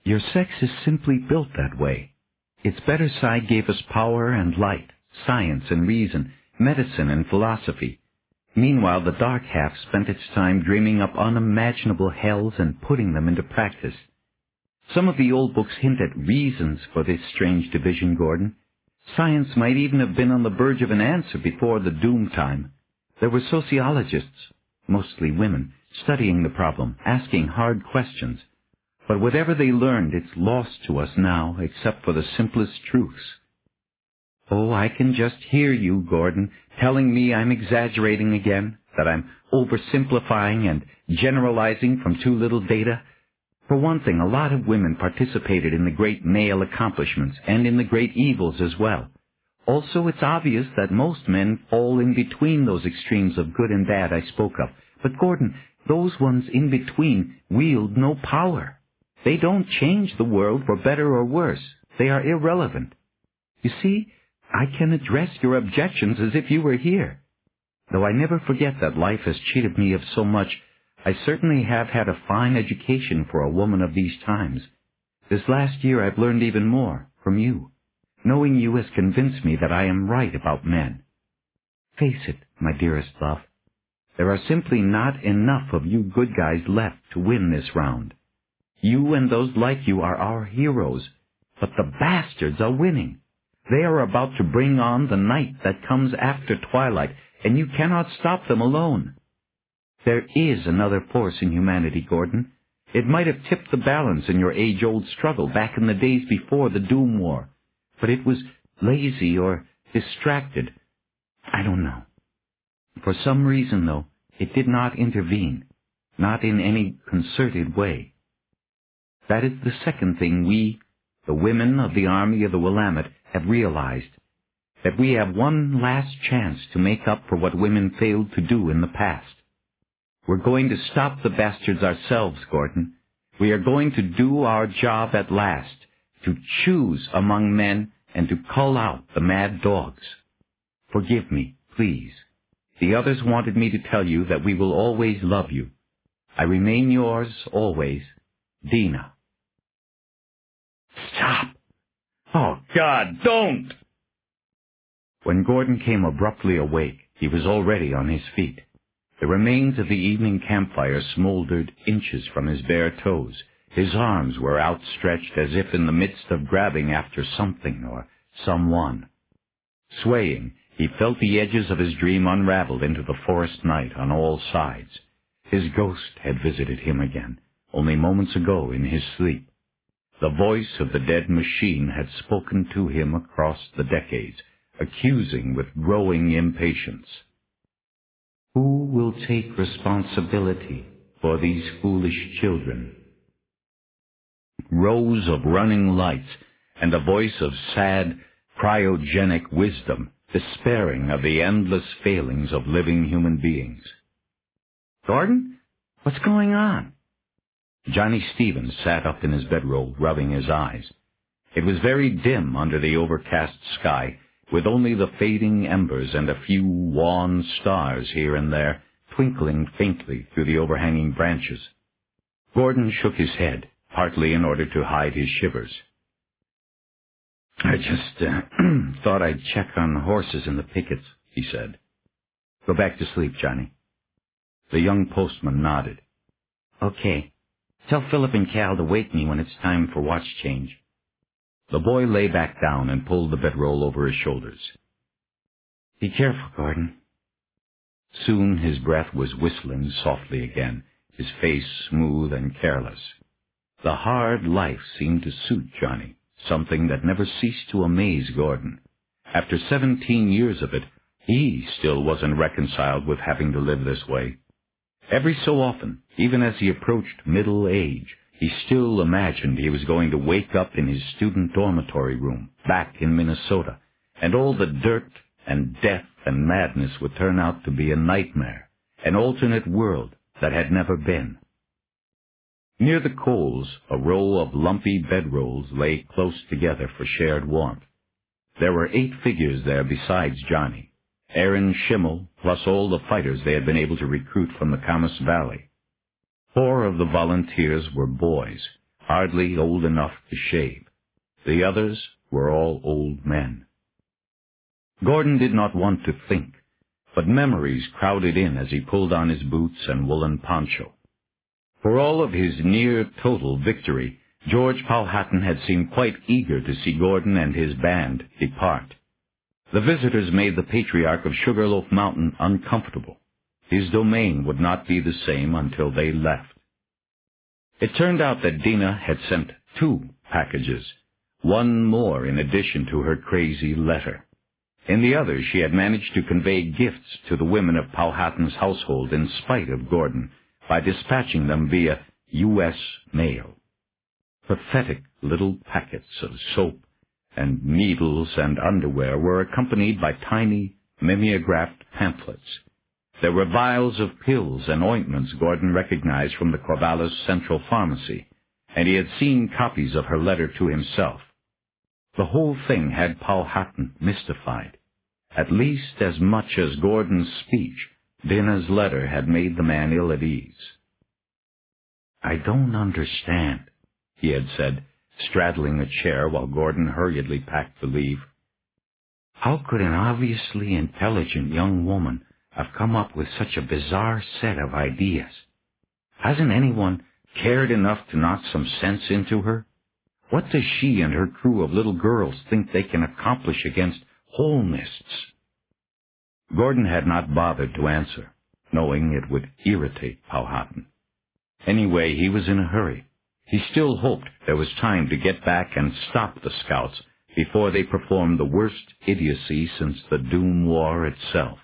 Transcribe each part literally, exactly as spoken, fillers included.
Your sex is simply built that way. Its better side gave us power and light, science and reason, medicine and philosophy. Meanwhile, the dark half spent its time dreaming up unimaginable hells and putting them into practice. Some of the old books hint at reasons for this strange division, Gordon. Science might even have been on the verge of an answer before the doom time. There were sociologists, mostly women, studying the problem, asking hard questions. But whatever they learned, it's lost to us now, except for the simplest truths. Oh, I can just hear you, Gordon, telling me I'm exaggerating again, that I'm oversimplifying and generalizing from too little data. For one thing, a lot of women participated in the great male accomplishments and in the great evils as well. Also, it's obvious that most men fall in between those extremes of good and bad I spoke of. But, Gordon, those ones in between wield no power. They don't change the world for better or worse. They are irrelevant. You see, I can address your objections as if you were here. Though I never forget that life has cheated me of so much, I certainly have had a fine education for a woman of these times. This last year I've learned even more from you. Knowing you has convinced me that I am right about men. Face it, my dearest love, there are simply not enough of you good guys left to win this round. You and those like you are our heroes, but the bastards are winning. They are about to bring on the night that comes after twilight, and you cannot stop them alone. There is another force in humanity, Gordon. It might have tipped the balance in your age-old struggle back in the days before the Doom War, but it was lazy or distracted. I don't know. For some reason, though, it did not intervene, not in any concerted way. That is the second thing we, the women of the Army of the Willamette, have realized, that we have one last chance to make up for what women failed to do in the past. We're going to stop the bastards ourselves, Gordon. We are going to do our job at last, to choose among men and to cull out the mad dogs. Forgive me, please. The others wanted me to tell you that we will always love you. I remain yours always, Dina. Stop! Oh, God, don't! When Gordon came abruptly awake, he was already on his feet. The remains of the evening campfire smoldered inches from his bare toes. His arms were outstretched as if in the midst of grabbing after something or someone. Swaying, he felt the edges of his dream unraveled into the forest night on all sides. His ghost had visited him again, only moments ago in his sleep. The voice of the dead machine had spoken to him across the decades, accusing with growing impatience. Who will take responsibility for these foolish children? Rows of running lights and a voice of sad, cryogenic wisdom, despairing of the endless failings of living human beings. Gordon, what's going on? Johnny Stevens sat up in his bedroll, rubbing his eyes. It was very dim under the overcast sky, with only the fading embers and a few wan stars here and there twinkling faintly through the overhanging branches. Gordon shook his head, partly in order to hide his shivers. I just uh, thought I'd check on the horses and the pickets, he said. Go back to sleep, Johnny. The young postman nodded. Okay. Tell Philip and Cal to wake me when it's time for watch change. The boy lay back down and pulled the bedroll over his shoulders. Be careful, Gordon. Soon his breath was whistling softly again, his face smooth and careless. The hard life seemed to suit Johnny, something that never ceased to amaze Gordon. After seventeen years of it, he still wasn't reconciled with having to live this way. Every so often, even as he approached middle age, he still imagined he was going to wake up in his student dormitory room, back in Minnesota, and all the dirt and death and madness would turn out to be a nightmare, an alternate world that had never been. Near the coals, a row of lumpy bedrolls lay close together for shared warmth. There were eight figures there besides Johnny, Aaron Schimmel, plus all the fighters they had been able to recruit from the Camas Valley. Four of the volunteers were boys, hardly old enough to shave. The others were all old men. Gordon did not want to think, but memories crowded in as he pulled on his boots and woolen poncho. For all of his near-total victory, George Powhatan had seemed quite eager to see Gordon and his band depart. The visitors made the patriarch of Sugarloaf Mountain uncomfortable. His domain would not be the same until they left. It turned out that Dina had sent two packages, one more in addition to her crazy letter. In the other, she had managed to convey gifts to the women of Powhatan's household in spite of Gordon by dispatching them via U S mail. Pathetic little packets of soap and needles and underwear were accompanied by tiny, mimeographed pamphlets. There were vials of pills and ointments Gordon recognized from the Corvallis Central Pharmacy, and he had seen copies of her letter to himself. The whole thing had Powhatan mystified. At least as much as Gordon's speech, Dina's letter had made the man ill at ease. "I don't understand," he had said, straddling a chair while Gordon hurriedly packed to leave. "How could an obviously intelligent young woman have come up with such a bizarre set of ideas? Hasn't anyone cared enough to knock some sense into her? What does she and her crew of little girls think they can accomplish against Holmists?" Gordon had not bothered to answer, knowing it would irritate Powhatan. Anyway, he was in a hurry. He still hoped there was time to get back and stop the scouts before they performed the worst idiocy since the Doom War itself.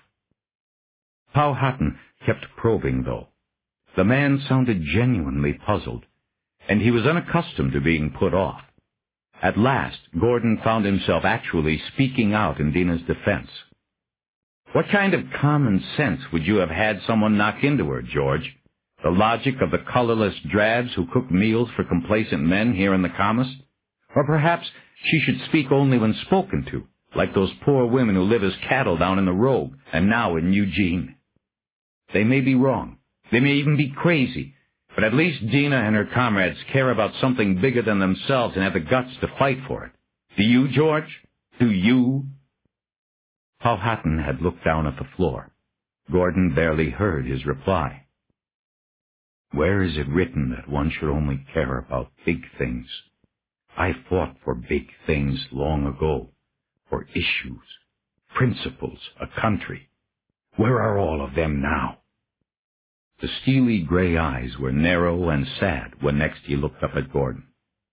Powhatan kept probing, though. The man sounded genuinely puzzled, and he was unaccustomed to being put off. At last, Gordon found himself actually speaking out in Dina's defense. "What kind of common sense would you have had someone knock into her, George? The logic of the colorless drabs who cook meals for complacent men here in the Commist? Or perhaps she should speak only when spoken to, like those poor women who live as cattle down in the Rogue and now in Eugene. They may be wrong. They may even be crazy. But at least Dina and her comrades care about something bigger than themselves and have the guts to fight for it. Do you, George? Do you?" Powhatan had looked down at the floor. Gordon barely heard his reply. "Where is it written that one should only care about big things? I fought for big things long ago, for issues, principles, a country. Where are all of them now?" The steely gray eyes were narrow and sad when next he looked up at Gordon.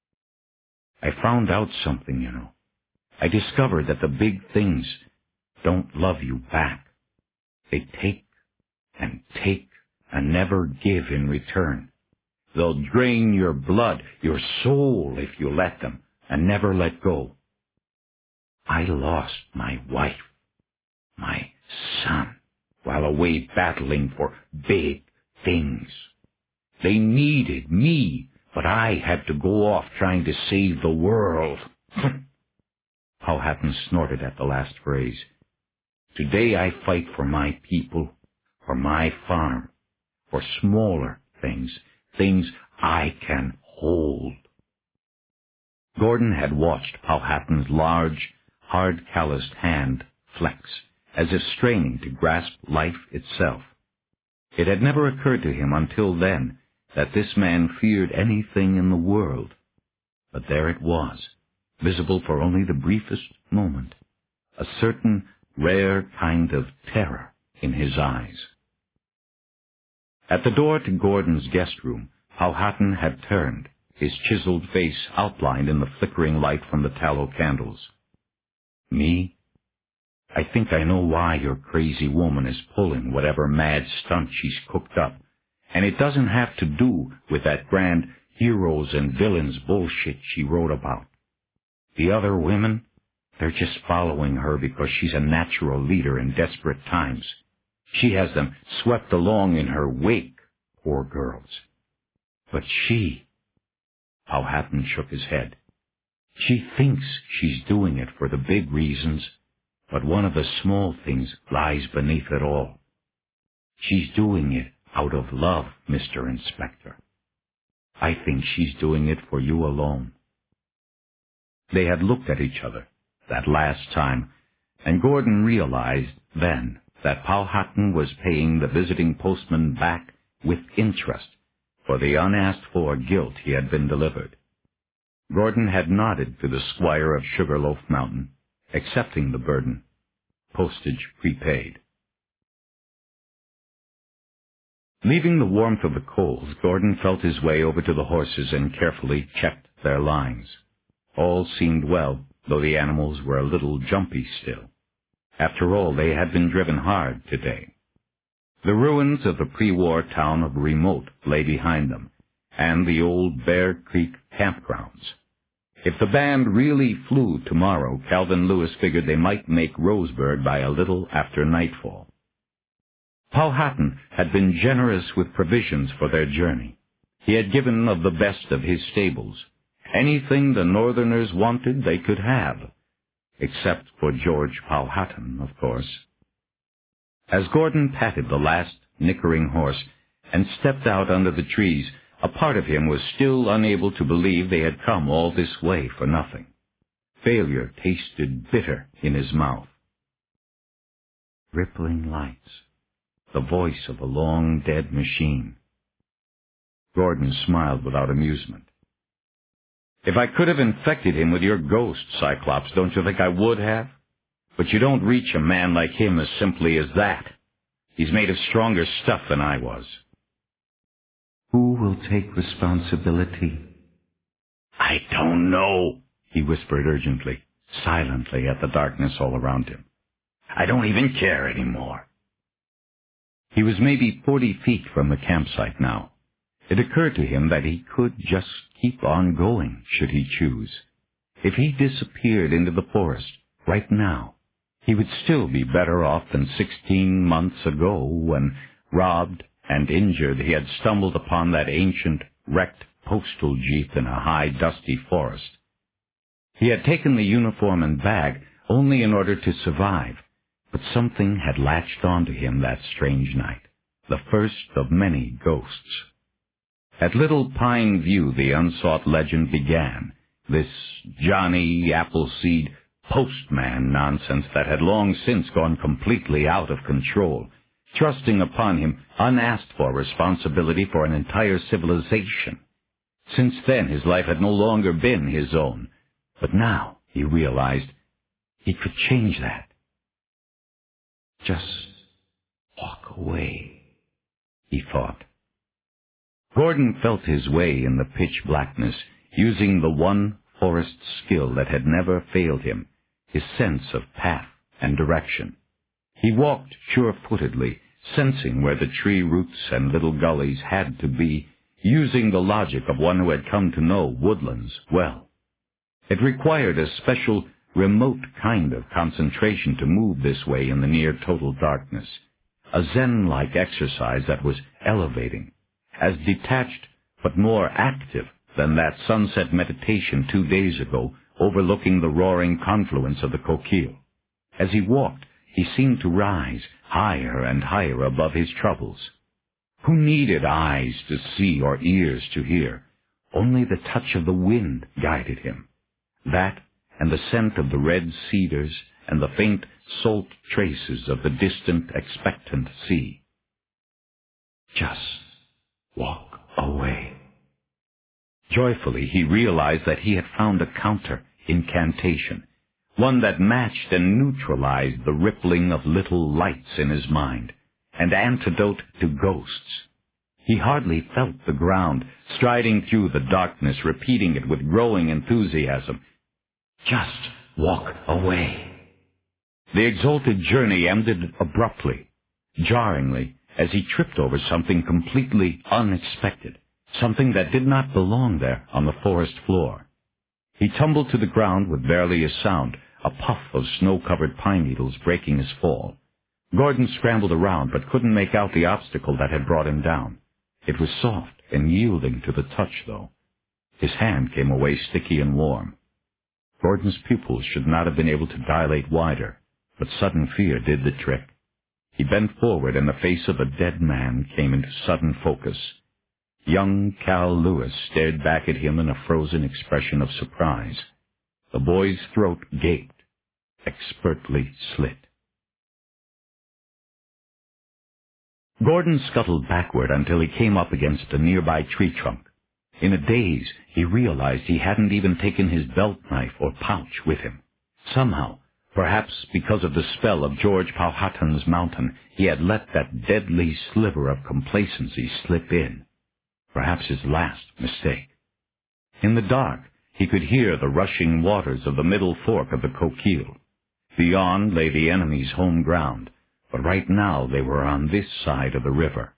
"I found out something, you know. I discovered that the big things don't love you back. They take and take and never give in return. They'll drain your blood, your soul, if you let them, and never let go. I lost my wife, my son, while away battling for big things. They needed me, but I had to go off trying to save the world." Powhatan snorted at the last phrase. "Today I fight for my people, for my farm, for smaller things, things I can hold." Gordon had watched Powhatan's large, hard-calloused hand flex, as if straining to grasp life itself. It had never occurred to him until then that this man feared anything in the world. But there it was, visible for only the briefest moment, a certain rare kind of terror in his eyes. At the door to Gordon's guest room, Powhatan had turned, his chiseled face outlined in the flickering light from the tallow candles. "Me? I think I know why your crazy woman is pulling whatever mad stunt she's cooked up, and it doesn't have to do with that grand heroes and villains bullshit she wrote about. The other women, they're just following her because she's a natural leader in desperate times. She has them swept along in her wake, poor girls. But she..." Powhatan shook his head. "She thinks she's doing it for the big reasons, but one of the small things lies beneath it all. She's doing it out of love, Mister Inspector." I think she's doing it for you alone." They had looked at each other that last time, and Gordon realized then that Powhatan was paying the visiting postman back with interest for the unasked-for guilt he had been delivered. Gordon had nodded to the squire of Sugarloaf Mountain, accepting the burden, postage prepaid. Leaving the warmth of the coals, Gordon felt his way over to the horses and carefully checked their lines. All seemed well, though the animals were a little jumpy still. After all, they had been driven hard today. The ruins of the pre-war town of Remote lay behind them, and the old Bear Creek campgrounds. If the band really flew tomorrow, Calvin Lewis figured they might make Roseburg by a little after nightfall. Powhatan had been generous with provisions for their journey. He had given of the best of his stables. Anything the Northerners wanted they could have, except for George Powhatan, of course. As Gordon patted the last nickering horse and stepped out under the trees, a part of him was still unable to believe they had come all this way for nothing. Failure tasted bitter in his mouth. Rippling lights. The voice of a long-dead machine. Gordon smiled without amusement. "If I could have infected him with your ghost, Cyclops, don't you think I would have? But you don't reach a man like him as simply as that. He's made of stronger stuff than I was." "Who will take responsibility?" "I don't know," he whispered urgently, silently at the darkness all around him. "I don't even care anymore." He was maybe forty feet from the campsite now. It occurred to him that he could just keep on going, should he choose. If he disappeared into the forest right now, he would still be better off than sixteen months ago when, robbed and injured, he had stumbled upon that ancient, wrecked postal jeep in a high, dusty forest. He had taken the uniform and bag only in order to survive, but something had latched onto him that strange night, the first of many ghosts. At Little Pine View the unsought legend began, this Johnny Appleseed postman nonsense that had long since gone completely out of control, thrusting upon him unasked-for responsibility for an entire civilization. Since then his life had no longer been his own, but now, he realized, he could change that. Just walk away, he thought. Gordon felt his way in the pitch blackness, using the one forest skill that had never failed him, his sense of path and direction. He walked sure-footedly, sensing where the tree roots and little gullies had to be, using the logic of one who had come to know woodlands well. It required a special, remote kind of concentration to move this way in the near-total darkness, a Zen-like exercise that was elevating, as detached but more active than that sunset meditation two days ago overlooking the roaring confluence of the Coquille. As he walked, he seemed to rise higher and higher above his troubles. Who needed eyes to see or ears to hear? Only the touch of the wind guided him. That and the scent of the red cedars and the faint salt traces of the distant, expectant sea. Just walk away. Joyfully, he realized that he had found a counter-incantation, one that matched and neutralized the rippling of little lights in his mind, an antidote to ghosts. He hardly felt the ground, striding through the darkness, repeating it with growing enthusiasm. Just walk away. The exalted journey ended abruptly, jarringly, as he tripped over something completely unexpected, something that did not belong there on the forest floor. He tumbled to the ground with barely a sound, a puff of snow-covered pine needles breaking his fall. Gordon scrambled around, but couldn't make out the obstacle that had brought him down. It was soft and yielding to the touch, though. His hand came away sticky and warm. Gordon's pupils should not have been able to dilate wider, but sudden fear did the trick. He bent forward, and the face of a dead man came into sudden focus. Young Cal Lewis stared back at him in a frozen expression of surprise. The boy's throat gaped, expertly slit. Gordon scuttled backward until he came up against a nearby tree trunk. In a daze, he realized he hadn't even taken his belt knife or pouch with him. Somehow, perhaps because of the spell of George Powhatan's mountain, he had let that deadly sliver of complacency slip in. Perhaps his last mistake. In the dark, he could hear the rushing waters of the middle fork of the Coquille. Beyond lay the enemy's home ground, but right now they were on this side of the river.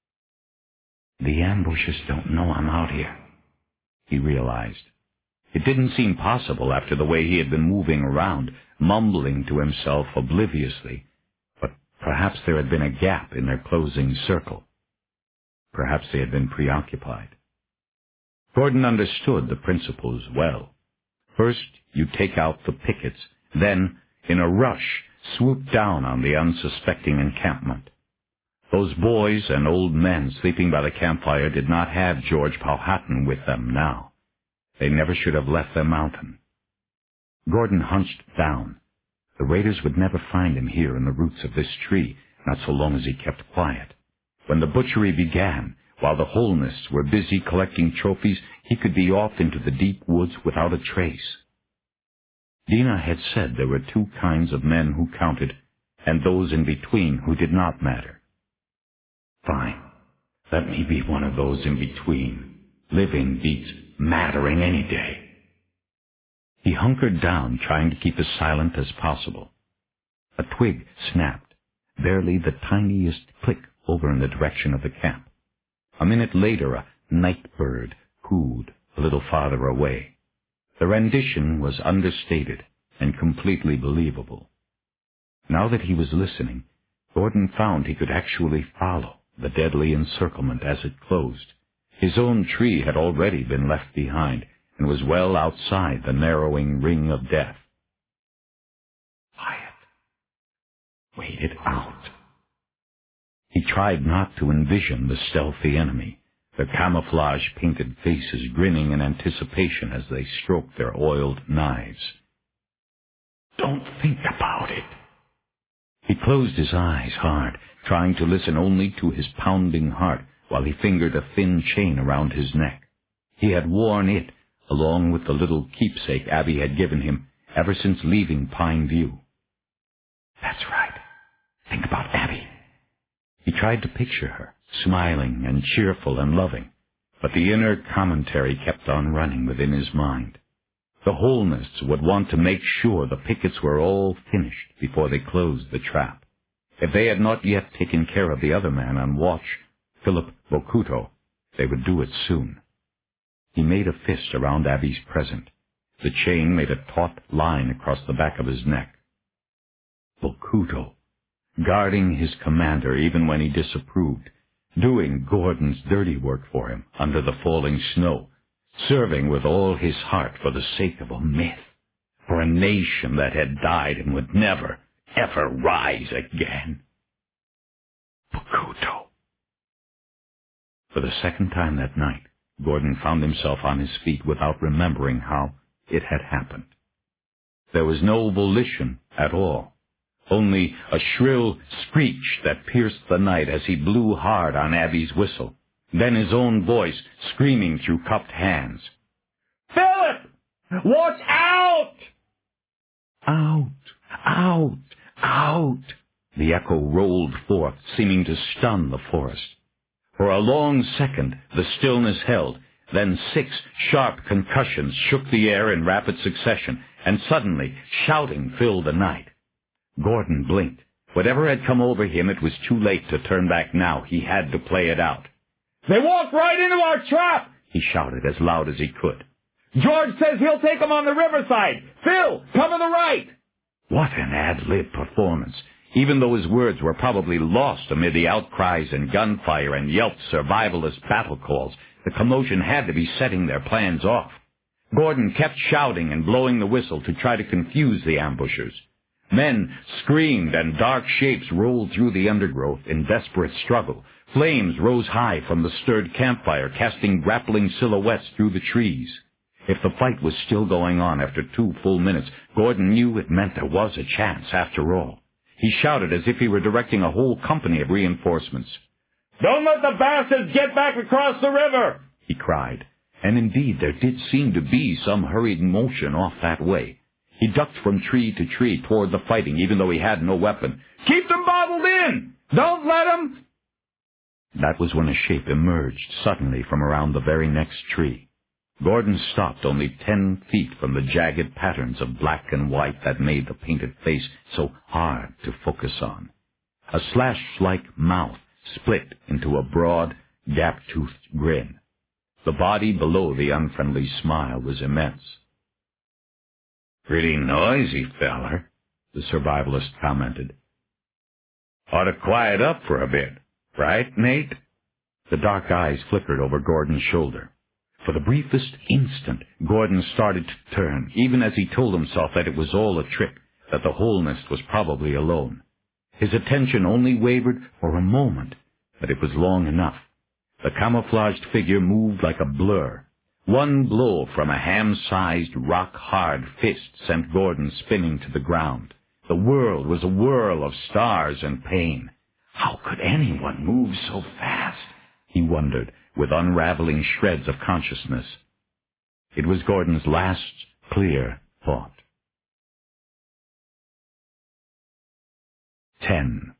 The ambushers don't know I'm out here, he realized. It didn't seem possible after the way he had been moving around, mumbling to himself obliviously, but perhaps there had been a gap in their closing circle. Perhaps they had been preoccupied. Gordon understood the principles well. First, you take out the pickets, then, in a rush, swoop down on the unsuspecting encampment. Those boys and old men sleeping by the campfire did not have George Powhatan with them now. They never should have left their mountain. Gordon hunched down. The raiders would never find him here in the roots of this tree, not so long as he kept quiet. When the butchery began, while the Holnists were busy collecting trophies, he could be off into the deep woods without a trace. Dina had said there were two kinds of men who counted, and those in between who did not matter. Fine. Let me be one of those in between. Living beats mattering any day. He hunkered down, trying to keep as silent as possible. A twig snapped, barely the tiniest click over in the direction of the camp. A minute later, a night bird cooed a little farther away. The rendition was understated and completely believable. Now that he was listening, Gordon found he could actually follow the deadly encirclement as it closed. His own tree had already been left behind and was well outside the narrowing ring of death. Quiet. Wait it out. He tried not to envision the stealthy enemy, their camouflage-painted faces grinning in anticipation as they stroked their oiled knives. Don't think about it. He closed his eyes hard, trying to listen only to his pounding heart while he fingered a thin chain around his neck. He had worn it, along with the little keepsake Abby had given him, ever since leaving Pine View. That's right. Think about Abby. He tried to picture her, smiling and cheerful and loving, but the inner commentary kept on running within his mind. The Holnists would want to make sure the pickets were all finished before they closed the trap. If they had not yet taken care of the other man on watch, Philip Bocuto, they would do it soon. He made a fist around Abby's present. The chain made a taut line across the back of his neck. Bocuto, guarding his commander even when he disapproved, doing Gordon's dirty work for him under the falling snow, serving with all his heart for the sake of a myth, for a nation that had died and would never, ever rise again. Bocuto. For the second time that night, Gordon found himself on his feet without remembering how it had happened. There was no volition at all, only a shrill screech that pierced the night as he blew hard on Abby's whistle, then his own voice screaming through cupped hands. Philip! Watch out! Out! Out! Out! The echo rolled forth, seeming to stun the forest. For a long second, the stillness held. Then six sharp concussions shook the air in rapid succession, and suddenly, shouting filled the night. Gordon blinked. Whatever had come over him, it was too late to turn back now. He had to play it out. They walked right into our trap, he shouted as loud as he could. George says he'll take them on the riverside. Phil, come to the right. What an ad-lib performance. Even though his words were probably lost amid the outcries and gunfire and yelped survivalist battle calls, the commotion had to be setting their plans off. Gordon kept shouting and blowing the whistle to try to confuse the ambushers. Men screamed and dark shapes rolled through the undergrowth in desperate struggle, Flames rose high from the stirred campfire, casting grappling silhouettes through the trees. If the fight was still going on after two full minutes, Gordon knew it meant there was a chance after all. He shouted as if he were directing a whole company of reinforcements. "Don't let the bastards get back across the river!" he cried. And indeed there did seem to be some hurried motion off that way. He ducked from tree to tree toward the fighting, even though he had no weapon. "Keep them bottled in! Don't let them—" That was when a shape emerged suddenly from around the very next tree. Gordon stopped only ten feet from the jagged patterns of black and white that made the painted face so hard to focus on. A slash-like mouth split into a broad, gap-toothed grin. The body below the unfriendly smile was immense. "Pretty noisy feller," the survivalist commented. "Ought to quiet up for a bit, right, Nate?" The dark eyes flickered over Gordon's shoulder. For the briefest instant, Gordon started to turn, even as he told himself that it was all a trick, that the Holnist was probably alone. His attention only wavered for a moment, but it was long enough. The camouflaged figure moved like a blur. One blow from a ham-sized, rock-hard fist sent Gordon spinning to the ground. The world was a whirl of stars and pain. How could anyone move so fast? He wondered, with unraveling shreds of consciousness. It was Gordon's last clear thought. Ten.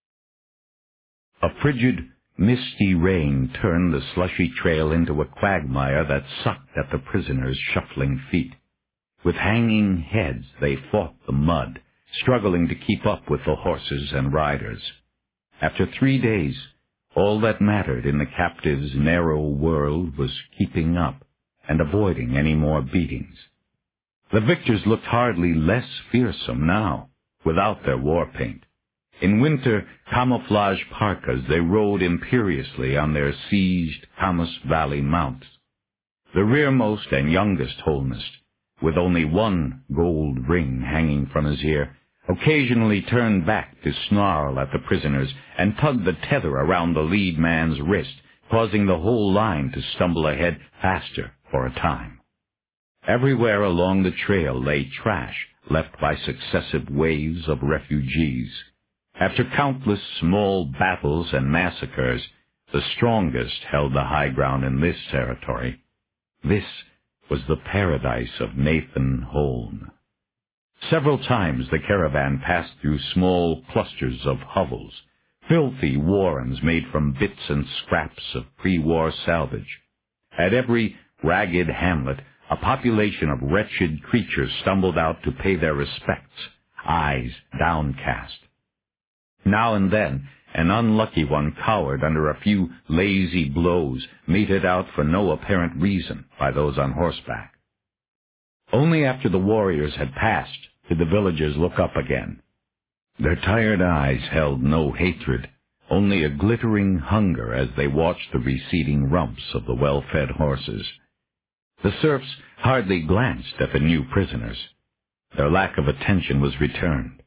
A frigid, misty rain turned the slushy trail into a quagmire that sucked at the prisoners' shuffling feet. With hanging heads they fought the mud, struggling to keep up with the horses and riders. After three days, all that mattered in the captives' narrow world was keeping up and avoiding any more beatings. The victors looked hardly less fearsome now, without their war paint. In winter camouflage parkas, they rode imperiously on their sieged Camas Valley mounts. The rearmost and youngest Holnist, with only one gold ring hanging from his ear, occasionally turned back to snarl at the prisoners and tug the tether around the lead man's wrist, causing the whole line to stumble ahead faster for a time. Everywhere along the trail lay trash left by successive waves of refugees. After countless small battles and massacres, the strongest held the high ground in this territory. This was the paradise of Nathan Holn. Several times the caravan passed through small clusters of hovels, filthy warrens made from bits and scraps of pre-war salvage. At every ragged hamlet, a population of wretched creatures stumbled out to pay their respects, eyes downcast. Now and then, an unlucky one cowered under a few lazy blows meted out for no apparent reason by those on horseback. Only after the warriors had passed did the villagers look up again. Their tired eyes held no hatred, only a glittering hunger as they watched the receding rumps of the well-fed horses. The serfs hardly glanced at the new prisoners. Their lack of attention was returned.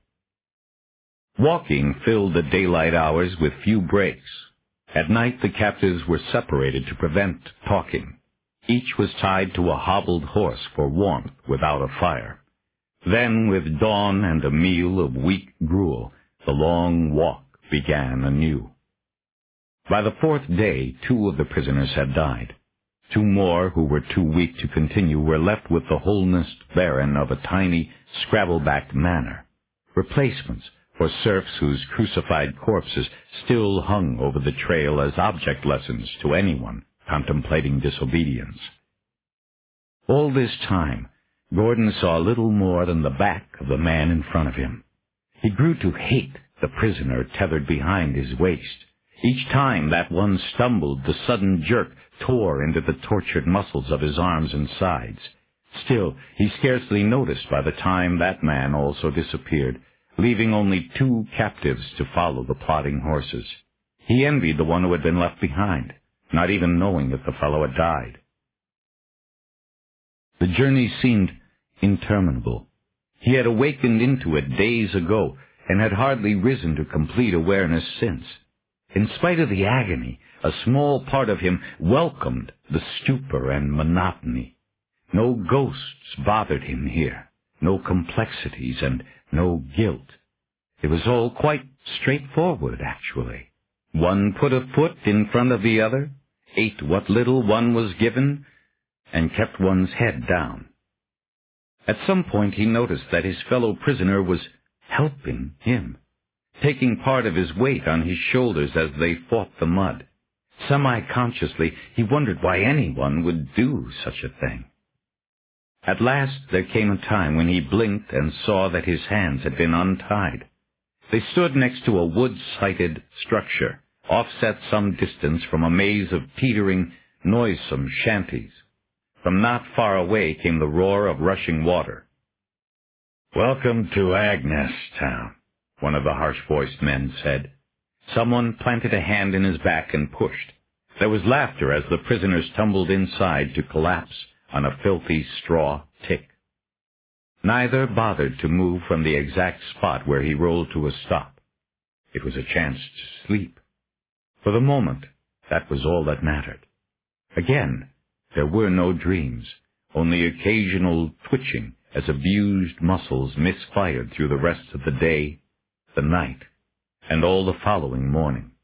Walking filled the daylight hours with few breaks. At night the captives were separated to prevent talking. Each was tied to a hobbled horse for warmth without a fire. Then, with dawn and a meal of weak gruel, the long walk began anew. By the fourth day, two of the prisoners had died. Two more, who were too weak to continue, were left with the Holnist baron of a tiny, scrabble-backed manor, replacements for serfs whose crucified corpses still hung over the trail as object lessons to anyone contemplating disobedience. All this time, Gordon saw little more than the back of the man in front of him. He grew to hate the prisoner tethered behind his waist. Each time that one stumbled, the sudden jerk tore into the tortured muscles of his arms and sides. Still, he scarcely noticed by the time that man also disappeared, leaving only two captives to follow the plodding horses. He envied the one who had been left behind, not even knowing that the fellow had died. The journey seemed interminable. He had awakened into it days ago and had hardly risen to complete awareness since. In spite of the agony, a small part of him welcomed the stupor and monotony. No ghosts bothered him here, no complexities and no guilt. It was all quite straightforward, actually. One put a foot in front of the other, ate what little one was given, and kept one's head down. At some point he noticed that his fellow prisoner was helping him, taking part of his weight on his shoulders as they fought the mud. Semi-consciously, he wondered why anyone would do such a thing. At last there came a time when he blinked and saw that his hands had been untied. They stood next to a wood-sided structure, offset some distance from a maze of teetering, noisome shanties. From not far away came the roar of rushing water. "Welcome to Agnes Town," one of the harsh-voiced men said. Someone planted a hand in his back and pushed. There was laughter as the prisoners tumbled inside to collapse on a filthy straw tick. Neither bothered to move from the exact spot where he rolled to a stop. It was a chance to sleep. For the moment, that was all that mattered. Again, there were no dreams, only occasional twitching as abused muscles misfired through the rest of the day, the night, and all the following morning.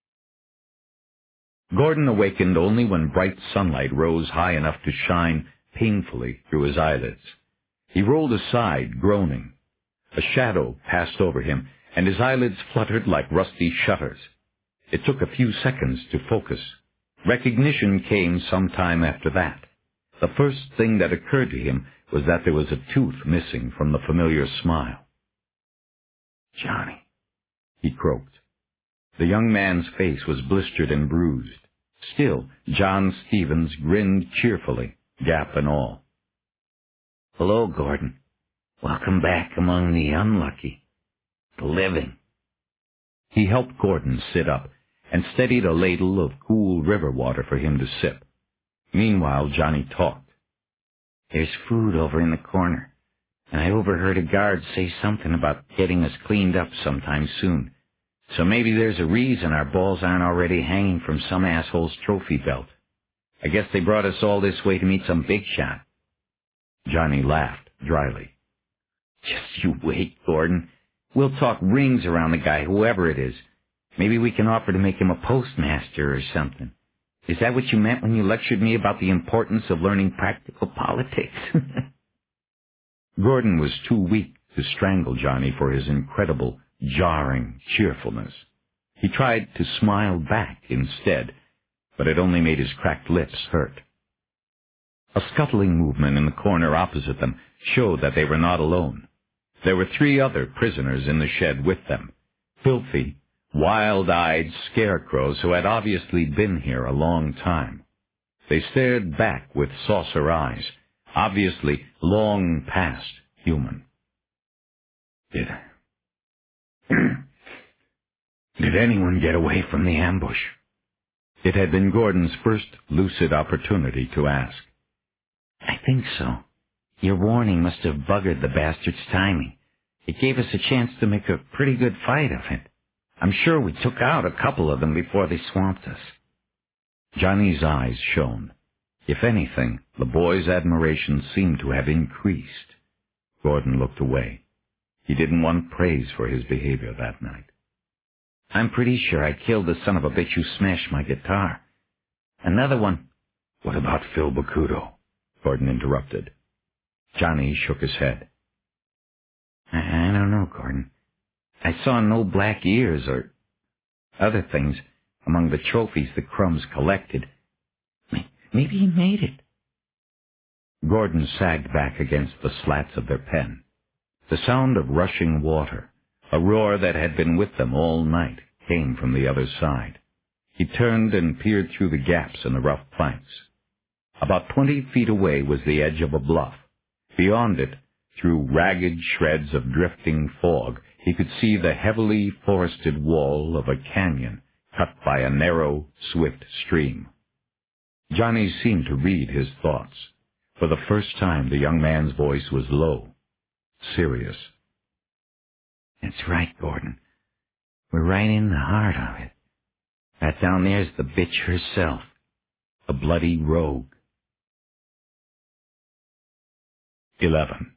Gordon awakened only when bright sunlight rose high enough to shine painfully through his eyelids. He rolled aside, groaning. A shadow passed over him, and his eyelids fluttered like rusty shutters. It took a few seconds to focus. Recognition came some time after that. The first thing that occurred to him was that there was a tooth missing from the familiar smile. "Johnny," he croaked. The young man's face was blistered and bruised. Still, John Stevens grinned cheerfully, gap and all. "Hello, Gordon. Welcome back among the unlucky, the living." He helped Gordon sit up and steadied a ladle of cool river water for him to sip. Meanwhile, Johnny talked. "There's food over in the corner, and I overheard a guard say something about getting us cleaned up sometime soon. So maybe there's a reason our balls aren't already hanging from some asshole's trophy belt. I guess they brought us all this way to meet some big shot." Johnny laughed dryly. "Just you wait, Gordon. We'll talk rings around the guy, whoever it is. Maybe we can offer to make him a postmaster or something. Is that what you meant when you lectured me about the importance of learning practical politics?" Gordon was too weak to strangle Johnny for his incredible, jarring cheerfulness. He tried to smile back instead, but it only made his cracked lips hurt. A scuttling movement in the corner opposite them showed that they were not alone. There were three other prisoners in the shed with them, filthy, wild-eyed scarecrows who had obviously been here a long time. They stared back with saucer eyes, obviously long past human. Did, Did anyone get away from the ambush? It had been Gordon's first lucid opportunity to ask. "I think so. Your warning must have buggered the bastard's timing. It gave us a chance to make a pretty good fight of it. I'm sure we took out a couple of them before they swamped us." Johnny's eyes shone. If anything, the boy's admiration seemed to have increased. Gordon looked away. He didn't want praise for his behavior that night. "I'm pretty sure I killed the son of a bitch who smashed my guitar. Another one—" "What about Phil Bakudo?" Gordon interrupted. Johnny shook his head. I, I don't know, Gordon. I saw no black ears or other things among the trophies the Crumbs collected. Maybe he made it." Gordon sagged back against the slats of their pen. The sound of rushing water, a roar that had been with them all night, came from the other side. He turned and peered through the gaps in the rough planks. About twenty feet away was the edge of a bluff. Beyond it, through ragged shreds of drifting fog, he could see the heavily forested wall of a canyon cut by a narrow, swift stream. Johnny seemed to read his thoughts. For the first time, the young man's voice was low, serious. "That's right, Gordon. We're right in the heart of it. That down there's the bitch herself, a bloody rogue. Eleven.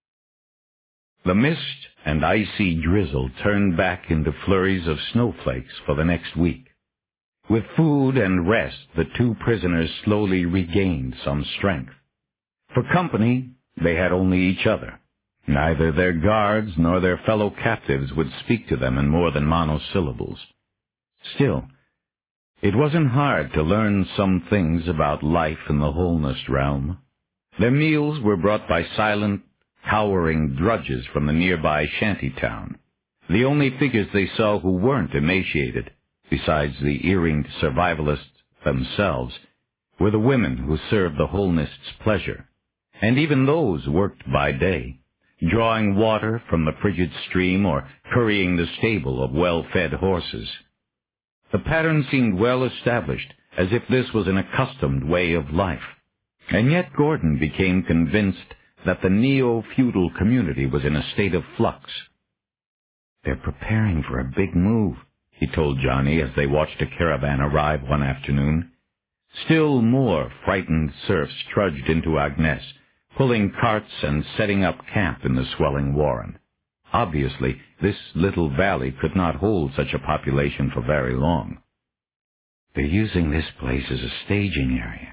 The mist and icy drizzle turned back into flurries of snowflakes for the next week. With food and rest, the two prisoners slowly regained some strength. For company, they had only each other. Neither their guards nor their fellow captives would speak to them in more than monosyllables. Still, it wasn't hard to learn some things about life in the wholeness realm. Their meals were brought by silent, cowering drudges from the nearby shanty town. The only figures they saw who weren't emaciated, besides the earringed survivalists themselves, were the women who served the wholeness's pleasure, and even those worked by day, drawing water from the frigid stream or currying the stable of well-fed horses. The pattern seemed well established, as if this was an accustomed way of life, and yet Gordon became convinced that the neo-feudal community was in a state of flux. "They're preparing for a big move," he told Johnny as they watched a caravan arrive one afternoon. Still more frightened serfs trudged into Agnes, pulling carts and setting up camp in the swelling warren. Obviously, this little valley could not hold such a population for very long. "They're using this place as a staging area."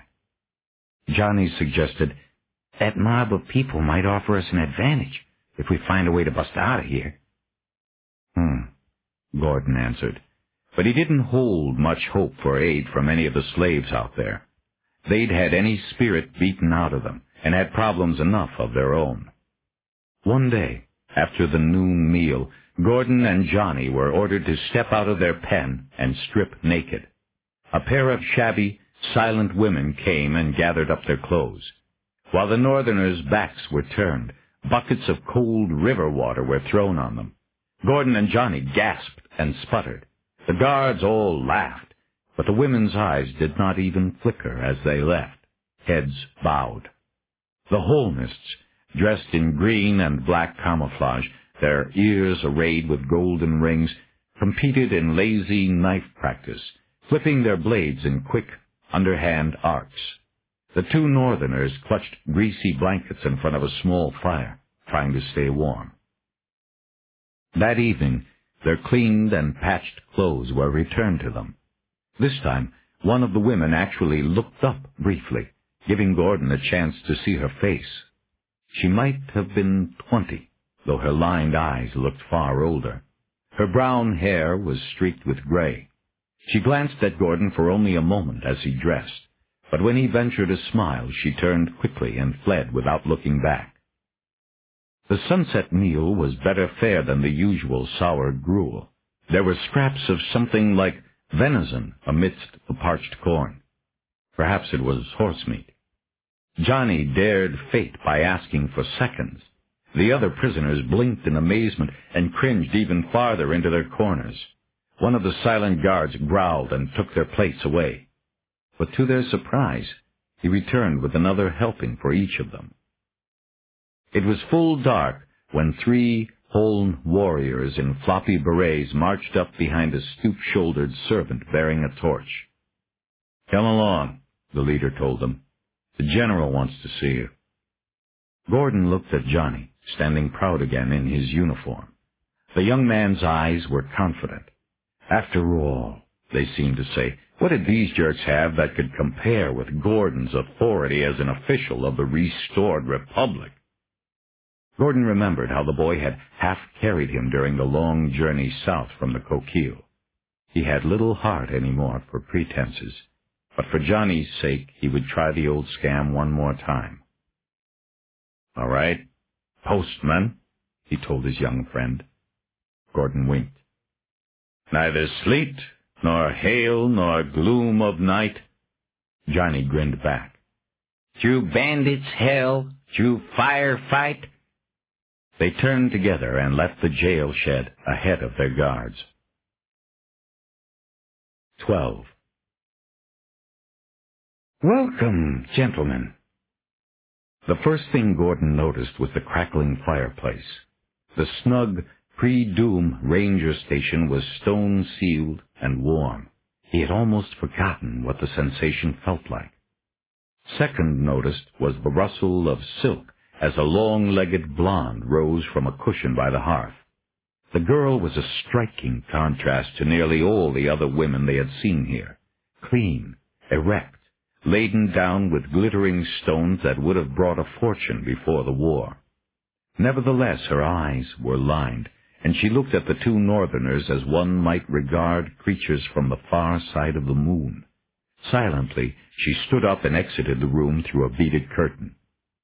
Johnny suggested, "That mob of people might offer us an advantage if we find a way to bust out of here." Hmm, Gordon answered, but he didn't hold much hope for aid from any of the slaves out there. They'd had any spirit beaten out of them, and had problems enough of their own. One day, after the noon meal, Gordon and Johnny were ordered to step out of their pen and strip naked. A pair of shabby, silent women came and gathered up their clothes. While the northerners' backs were turned, buckets of cold river water were thrown on them. Gordon and Johnny gasped and sputtered. The guards all laughed, but the women's eyes did not even flicker as they left, heads bowed. The Holnists, dressed in green and black camouflage, their ears arrayed with golden rings, competed in lazy knife practice, flipping their blades in quick, underhand arcs. The two northerners clutched greasy blankets in front of a small fire, trying to stay warm. That evening, their cleaned and patched clothes were returned to them. This time, one of the women actually looked up briefly, giving Gordon a chance to see her face. She might have been twenty, though her lined eyes looked far older. Her brown hair was streaked with gray. She glanced at Gordon for only a moment as he dressed, but when he ventured a smile, she turned quickly and fled without looking back. The sunset meal was better fare than the usual sour gruel. There were scraps of something like venison amidst the parched corn. Perhaps it was horse meat. Johnny dared fate by asking for seconds. The other prisoners blinked in amazement and cringed even farther into their corners. One of the silent guards growled and took their plates away. But to their surprise, he returned with another helping for each of them. It was full dark when three Holn warriors in floppy berets marched up behind a stoop-shouldered servant bearing a torch. "Come along," the leader told them. "The general wants to see you." Gordon looked at Johnny, standing proud again in his uniform. The young man's eyes were confident. After all, they seemed to say, what did these jerks have that could compare with Gordon's authority as an official of the restored republic? Gordon remembered how the boy had half-carried him during the long journey south from the Coquille. He had little heart any more for pretenses, but for Johnny's sake he would try the old scam one more time. "All right, postman," he told his young friend. Gordon winked. "Neither sleet, nor hail, nor gloom of night." Johnny grinned back. "Through bandits' hell, through firefight." They turned together and left the jail shed ahead of their guards. Twelve. "Welcome, gentlemen." The first thing Gordon noticed was the crackling fireplace. The snug, pre-doom ranger station was stone-sealed and warm. He had almost forgotten what the sensation felt like. Second noticed was the rustle of silk as a long-legged blonde rose from a cushion by the hearth. The girl was a striking contrast to nearly all the other women they had seen here. Clean, erect, laden down with glittering stones that would have brought a fortune before the war. Nevertheless, her eyes were lined, and she looked at the two northerners as one might regard creatures from the far side of the moon. Silently, she stood up and exited the room through a beaded curtain.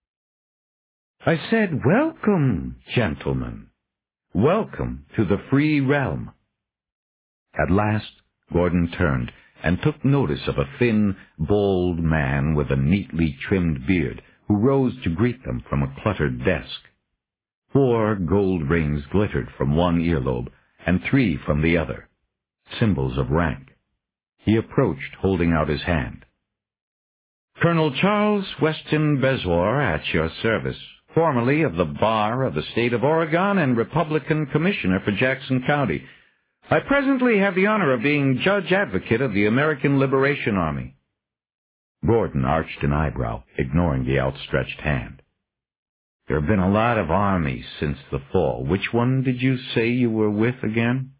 "I said, welcome, gentlemen. Welcome to the free realm." At last, Gordon turned and took notice of a thin, bald man with a neatly trimmed beard who rose to greet them from a cluttered desk. Four gold rings glittered from one earlobe and three from the other, symbols of rank. He approached, holding out his hand. "Colonel Charles Weston Beswar, at your service, formerly of the Bar of the State of Oregon and Republican Commissioner for Jackson County. I presently have the honor of being Judge Advocate of the American Liberation Army." Gordon arched an eyebrow, ignoring the outstretched hand. "There have been a lot of armies since the fall. Which one did you say you were with again?"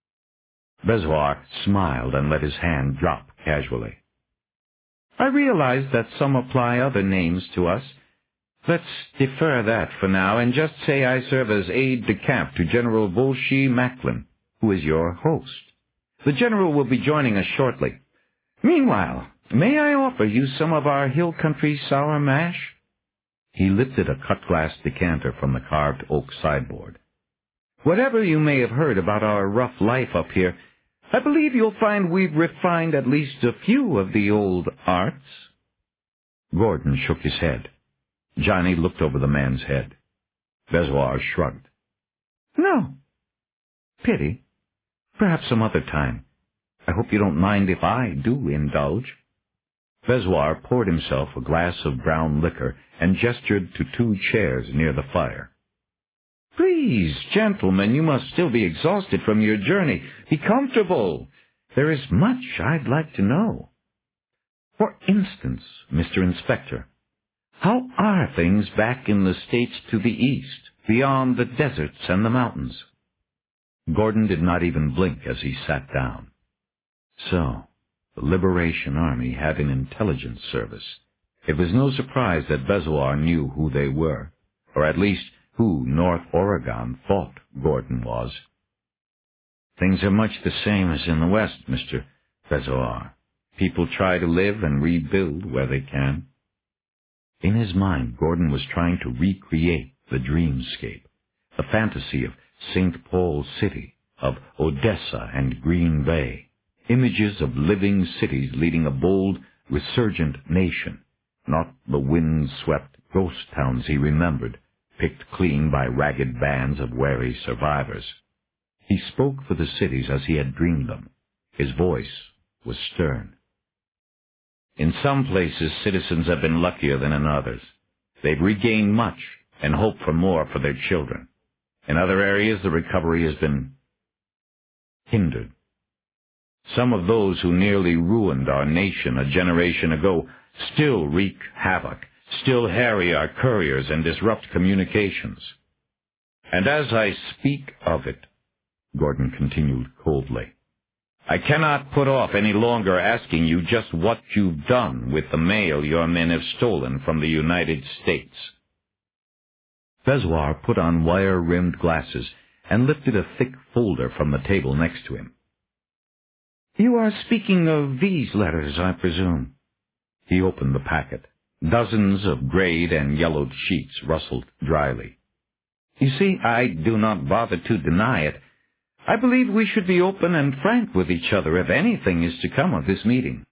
Beswar smiled and let his hand drop casually. "I realize that some apply other names to us. Let's defer that for now and just say I serve as aide-de-camp to General Volshy Macklin, who is your host. The general will be joining us shortly. Meanwhile, may I offer you some of our hill country sour mash?" He lifted a cut-glass decanter from the carved oak sideboard. "Whatever you may have heard about our rough life up here, I believe you'll find we've refined at least a few of the old arts." Gordon shook his head. Johnny looked over the man's head. Beswar shrugged. "No. Pity. Perhaps some other time. I hope you don't mind if I do indulge." Beswar poured himself a glass of brown liquor and gestured to two chairs near the fire. "Please, gentlemen, you must still be exhausted from your journey. Be comfortable. There is much I'd like to know. For instance, Mister Inspector, how are things back in the states to the east, beyond the deserts and the mountains?" Gordon did not even blink as he sat down. So, the Liberation Army had an intelligence service. It was no surprise that Beswar knew who they were, or at least who North Oregon thought Gordon was. "Things are much the same as in the West, Mister Beswar. People try to live and rebuild where they can." In his mind, Gordon was trying to recreate the dreamscape, the fantasy of Saint Paul City, of Odessa and Green Bay, images of living cities leading a bold, resurgent nation, not the wind-swept ghost towns he remembered, picked clean by ragged bands of wary survivors. He spoke for the cities as he had dreamed them. His voice was stern. "In some places, citizens have been luckier than in others. They've regained much and hope for more for their children. In other areas, the recovery has been hindered. Some of those who nearly ruined our nation a generation ago still wreak havoc, still harry our couriers and disrupt communications. And as I speak of it," Gordon continued coldly, "I cannot put off any longer asking you just what you've done with the mail your men have stolen from the United States." Beswar put on wire-rimmed glasses and lifted a thick folder from the table next to him. "You are speaking of these letters, I presume." He opened the packet. Dozens of grayed and yellowed sheets rustled dryly. "You see, I do not bother to deny it. I believe we should be open and frank with each other if anything is to come of this meeting.